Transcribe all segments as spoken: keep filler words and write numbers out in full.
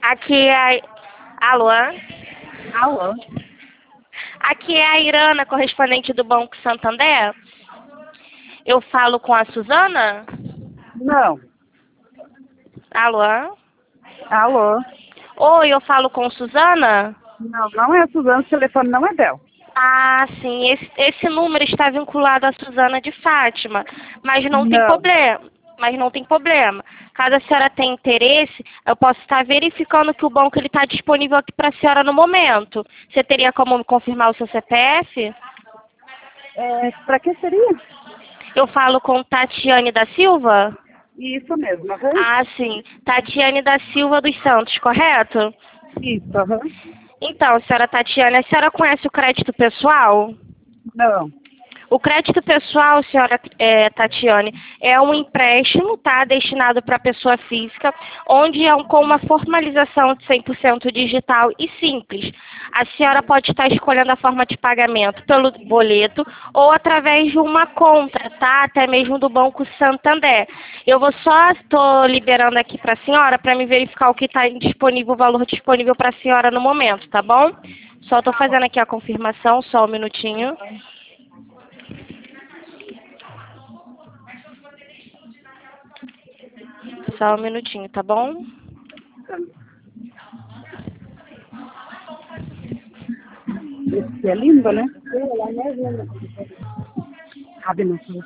Aqui é a... Alô? Alô? Aqui é a Irana, correspondente do Banco Santander. Eu falo com a Suzana? Não. Alô? Alô? Oi, eu falo com Suzana? Não, não é a Suzana, o telefone não é dela. Ah, sim, esse, esse número está vinculado à Suzana de Fátima, mas não tem Não. problema. Mas não tem problema. Caso a senhora tenha interesse, eu posso estar verificando que o banco está disponível aqui para a senhora no momento. Você teria como me confirmar o seu C P F? É, pra que seria? Eu falo com Tatiane da Silva? Isso mesmo, aham. Ah, sim. Tatiane da Silva dos Santos, correto? Isso, aham. Então, senhora Tatiane, a senhora conhece o crédito pessoal? Não. O crédito pessoal, senhora é, Tatiane, é um empréstimo, tá, destinado para pessoa física, onde é um, com uma formalização de cem por cento digital e simples. A senhora pode estar escolhendo a forma de pagamento pelo boleto ou através de uma conta, tá, até mesmo do Banco Santander. Eu vou só, estou liberando aqui para a senhora para me verificar o que está disponível, o valor disponível para a senhora no momento, tá bom? Só estou fazendo aqui a confirmação, só um minutinho. Só um minutinho, tá bom? Esse é lindo, né? Cabe no seu.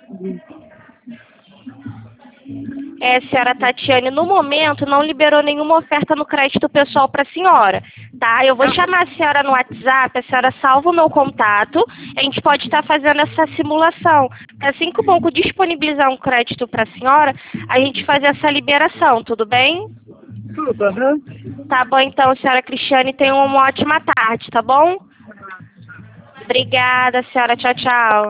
É, senhora Tatiane, no momento não liberou nenhuma oferta no crédito pessoal para a senhora, tá? Eu vou chamar a senhora no WhatsApp, a senhora salva o meu contato, a gente pode estar fazendo essa simulação. Assim que o banco disponibilizar um crédito para a senhora, a gente faz essa liberação, tudo bem? Tudo, aham. Tá bom, então, senhora Cristiane, tenha uma ótima tarde, tá bom? Obrigada, senhora. Tchau, tchau.